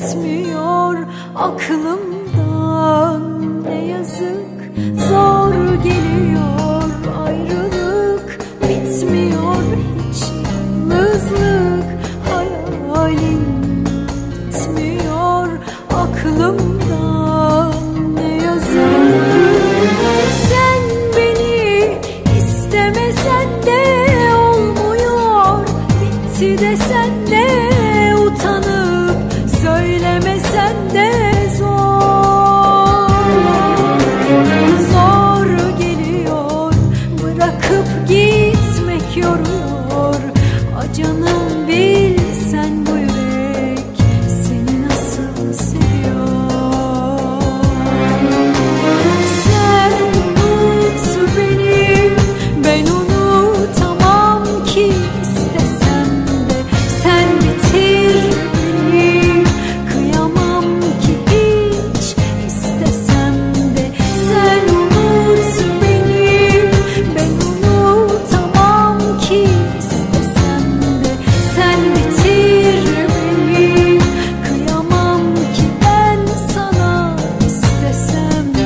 gitmiyor aklımdan. Ne yazık zor geliyor ayrılık, bitmiyor hiç yalnızlık. Hayalin gitmiyor aklımdan. Ne yazık sen beni istemesen de olmuyor, bitti desen de utanıp söylemesen de zor. Zor geliyor, bırakıp gitmek yoruyor. Canım bilsen bu yürek seni nasıl seviyor. Sen unut beni, ben unutamam ki istesem de. Sen bitir beni, kıyamam ki hiç istesem de. Sen unut beni, ben unutamam ki istesem de. Sen bitir beni, kıyamam ki ben sana istesem de.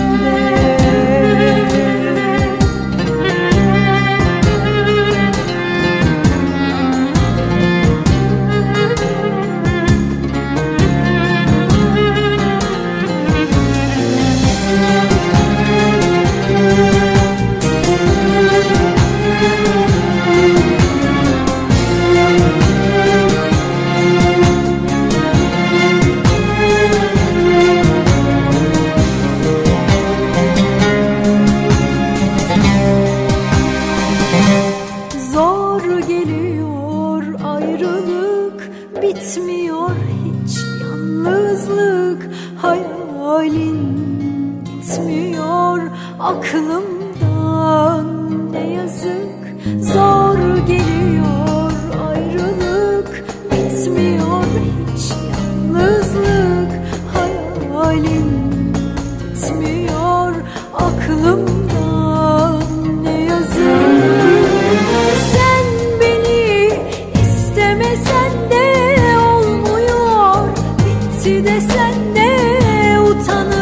Zor geliyor ayrılık, bitmiyor hiç yalnızlık. Hayalin gitmiyor aklımdan. Ne yazık zor geliyor ayrılık, bitmiyor hiç yalnızlık. Hayalin gitmiyor aklımdan. Ne yazık sen beni istemesen de olmuyor, bitti desen de utanıp